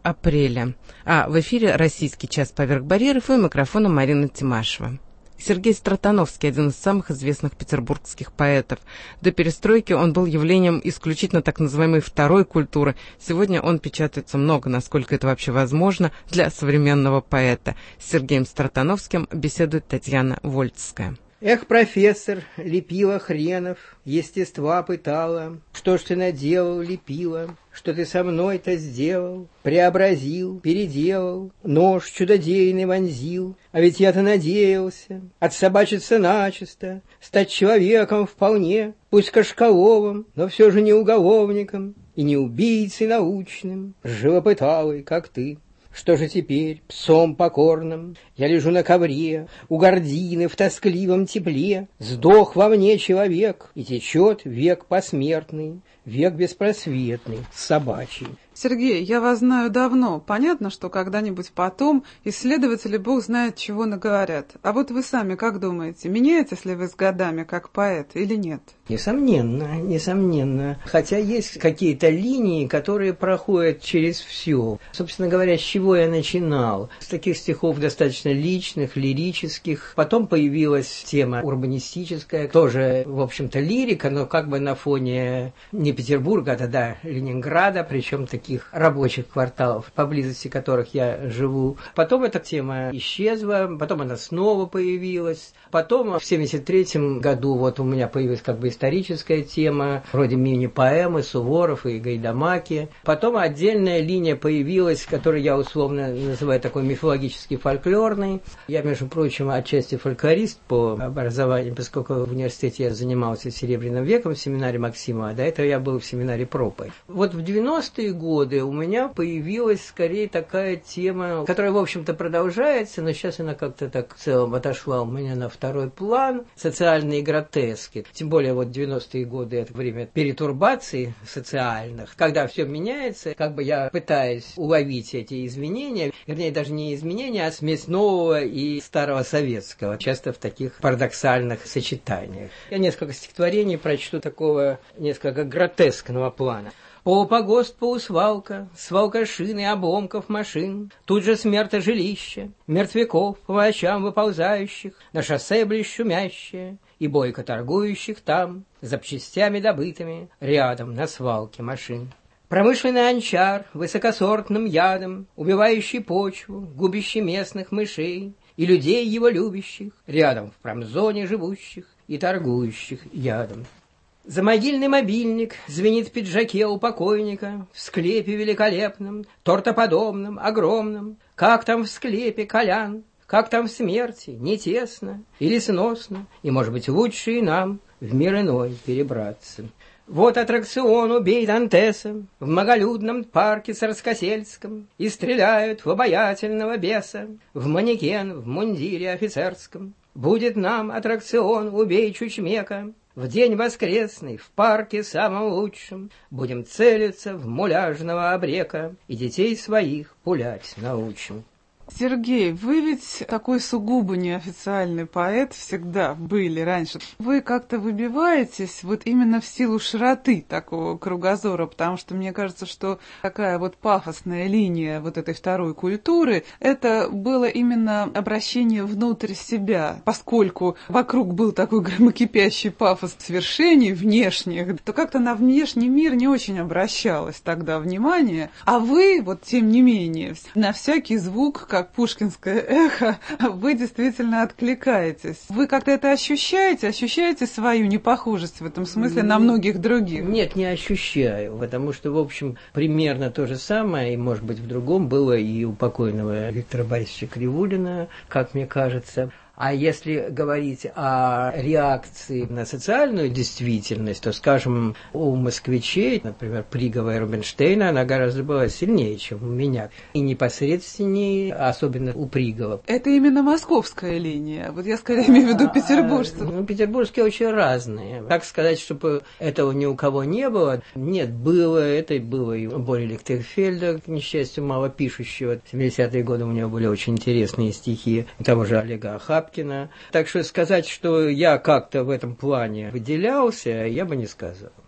апреля. А в эфире «Российский час поверх барьеров» и у микрофона Марина Тимашева. Сергей Стратановский – один из самых известных петербургских поэтов. До перестройки он был явлением исключительно так называемой второй культуры. Сегодня он печатается много, насколько это вообще возможно для современного поэта. С Сергеем Стратановским беседует Татьяна Вольцкая. Эх, профессор, лепила хренов, естества пытала. Что ж ты наделал, лепила, что ты со мной-то сделал? Преобразил, переделал, нож чудодейный вонзил. А ведь я-то надеялся отсобачиться начисто, стать человеком вполне, пусть кашкаловым, но все же не уголовником и не убийцей научным, живопыталой, как ты. Что же теперь, псом покорным, я лежу на ковре, у гардины в тоскливом тепле, сдох во мне человек, и течет век посмертный, век беспросветный, собачий. Сергей, я вас знаю давно. Понятно, что когда-нибудь потом исследователи бог знает чего наговорят. А вот вы сами как думаете, меняетесь ли вы с годами как поэт или нет? Несомненно, несомненно. Хотя есть какие-то линии, которые проходят через все. Собственно говоря, с чего я начинал? С таких стихов достаточно личных, лирических. Потом появилась тема урбанистическая, тоже, в общем-то, лирика, но как бы на фоне не Петербурга, а тогда Ленинграда, причем таких рабочих кварталов, поблизости которых я живу. Потом эта тема исчезла, потом она снова появилась. Потом в 1973 году вот у меня появилась как бы историческая тема, вроде мини-поэмы Суворов и Гайдамаки. Потом отдельная линия появилась, которую я условно называю такой мифологически фольклорной. Я, между прочим, отчасти фольклорист по образованию, поскольку в университете я занимался Серебряным веком в семинаре Максимова, а до этого я был в семинаре Пропой. Вот в 90-е годы у меня появилась скорее такая тема, которая, в общем-то, продолжается, но сейчас она как-то так в целом отошла у меня на второй план. Социальные гротески. Тем более вот 90-е годы – это время перетурбаций социальных, когда все меняется, как бы я пытаюсь уловить эти изменения, вернее, даже не изменения, а смесь нового и старого советского, часто в таких парадоксальных сочетаниях. Я несколько стихотворений прочту такого несколько гротескного плана. Полупогост, полусвалка, свалка шин и обломков машин, тут же смертожилище, мертвяков по ночам выползающих, на шоссе близ шумящее, и бойко торгующих там, запчастями добытыми, рядом на свалке машин. Промышленный анчар, высокосортным ядом, убивающий почву, губящий местных мышей и людей его любящих, рядом в промзоне живущих и торгующих ядом. Замогильный мобильник звенит в пиджаке у покойника, в склепе великолепном, тортоподобном, огромном. Как там в склепе, Колян, как там в смерти, не тесно или сносно, и, может быть, лучше и нам в мир иной перебраться. Вот аттракцион «Убей Дантеса» в многолюдном парке Царскосельском, и стреляют в обаятельного беса, в манекен в мундире офицерском. Будет нам аттракцион «Убей Чучмека» в день воскресный, в парке самом лучшем, будем целиться в муляжного обрека и детей своих пулять научим. Сергей, вы ведь такой сугубо неофициальный поэт всегда были раньше. Вы как-то выбиваетесь вот именно в силу широты такого кругозора, потому что мне кажется, что такая вот пафосная линия вот этой второй культуры, это было именно обращение внутрь себя, поскольку вокруг был такой громокипящий пафос свершений внешних, то как-то на внешний мир не очень обращалось тогда внимание, а вы, вот тем не менее, на всякий звук, как пушкинское эхо, вы действительно откликаетесь. Вы как-то это ощущаете свою непохожесть в этом смысле на многих других? Нет, не ощущаю, потому что, в общем, примерно то же самое, и, может быть, в другом было и у покойного Виктора Борисовича Кривулина, как мне кажется. А если говорить о реакции на социальную действительность, то, скажем, у москвичей, например, Пригова и Рубинштейна, она гораздо была сильнее, чем у меня. И непосредственнее, особенно у Пригова. Это именно московская линия. Вот я скорее имею в виду петербуржцев. Петербургские очень разные. Так сказать, чтобы этого ни у кого не было. Нет, было. Это было и у Бори Лихтенфельда, к несчастью, мало пишущего. В 70-е годы у него были очень интересные стихи того же Олега Ахапкина. Так что сказать, что я как-то в этом плане выделялся, я бы не сказал.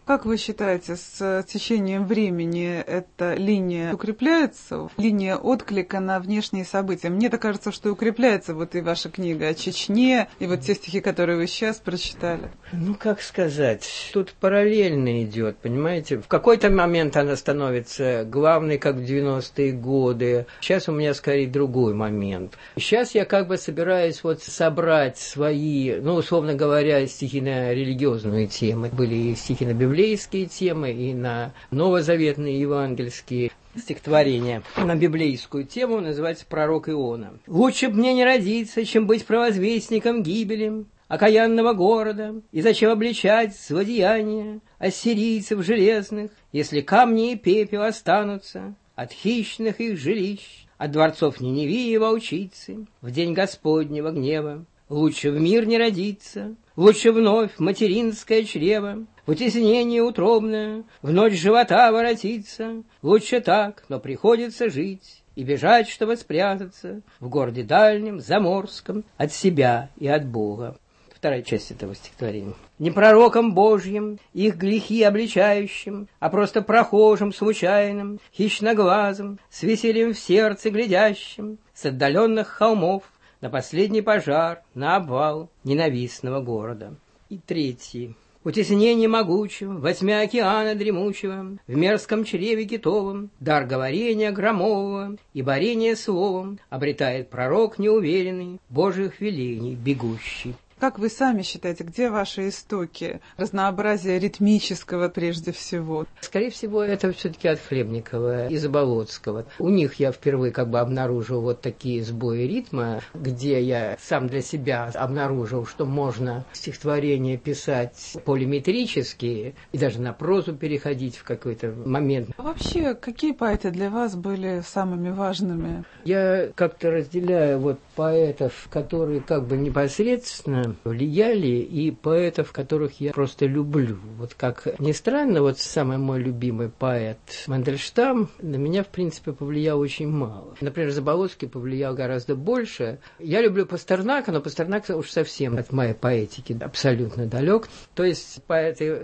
Как вы считаете, с течением времени эта линия укрепляется? Линия отклика на внешние события? Мне-то кажется, что укрепляется вот и ваша книга о Чечне, и вот те стихи, которые вы сейчас прочитали. Ну, как сказать, тут параллельно идет, понимаете? В какой-то момент она становится главной, как в 90-е годы. Сейчас у меня скорее другой момент. Сейчас я как бы собираюсь вот собрать свои, ну, условно говоря, стихи на религиозную тему. Были и стихи на библейские темы, и на новозаветные евангельские стихотворения. На библейскую тему называется «Пророк Иона». «Лучше б мне не родиться, чем быть провозвестником гибели окаянного города, и зачем обличать злодеяния ассирийцев железных, если камни и пепел останутся от хищных их жилищ, от дворцов Ниневии и волчицы в день Господнего гнева. Лучше в мир не родиться, лучше вновь в материнское чрево, в утеснение утробное, в ночь живота воротиться. Лучше так, но приходится жить и бежать, чтобы спрятаться в городе дальнем, заморском, от себя и от Бога». Вторая часть этого стихотворения. «Не пророком Божьим, их грехи обличающим, а просто прохожим случайным, хищноглазым, с весельем в сердце глядящим, с отдаленных холмов на последний пожар, на обвал ненавистного города». И третий. «Утеснение могучего, во тьме океана дремучего, в мерзком чреве китовом, дар говорения громового и борения словом обретает пророк неуверенный, Божьих велений бегущий». Как вы сами считаете, где ваши истоки? Разнообразие ритмического прежде всего. Скорее всего, это все-таки от Хлебникова и Заболоцкого. У них я впервые как бы обнаружил вот такие сбои ритма, где я сам для себя обнаружил, что можно стихотворение писать полиметрически и даже на прозу переходить в какой-то момент. А вообще, какие поэты для вас были самыми важными? Я как-то разделяю вот поэтов, которые как бы непосредственно влияли, и поэтов, которых я просто люблю. Вот как ни странно, вот самый мой любимый поэт Мандельштам на меня, в принципе, повлиял очень мало. Например, Заболоцкий повлиял гораздо больше. Я люблю Пастернака, но Пастернак уж совсем от моей поэтики абсолютно далек. То есть поэты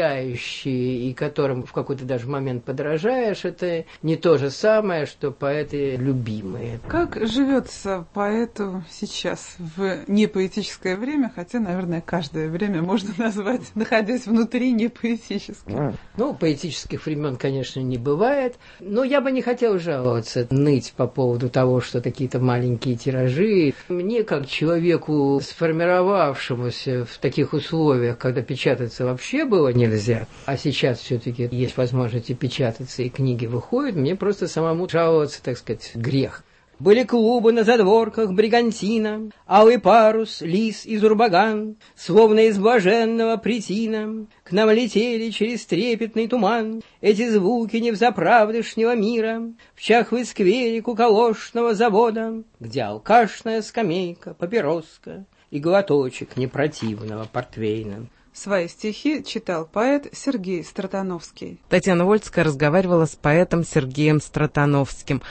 влияющие и которым в какой-то даже момент подражаешь, это не то же самое, что поэты любимые. Как живется поэту сейчас в непоэтическое время, хотя, наверное, каждое время можно назвать, находясь внутри, непоэтическим? Ну, поэтических времен, конечно, не бывает, но я бы не хотел жаловаться, ныть по поводу того, что какие-то маленькие тиражи. Мне, как человеку, сформировавшемуся в таких условиях, когда печататься вообще было нельзя, а сейчас все-таки есть возможность и печататься, и книги выходят, мне просто самому жаловаться, так сказать, грех. Были клубы на задворках бригантина, алый парус, лис и зурбаган, словно из блаженного притина, к нам летели через трепетный туман эти звуки невзаправдышнего мира в чахлой сквере куколошного завода, где алкашная скамейка, папироска и глоточек непротивного портвейна. Свои стихи читал поэт Сергей Стратановский. Татьяна Вольская разговаривала с поэтом Сергеем Стратановским.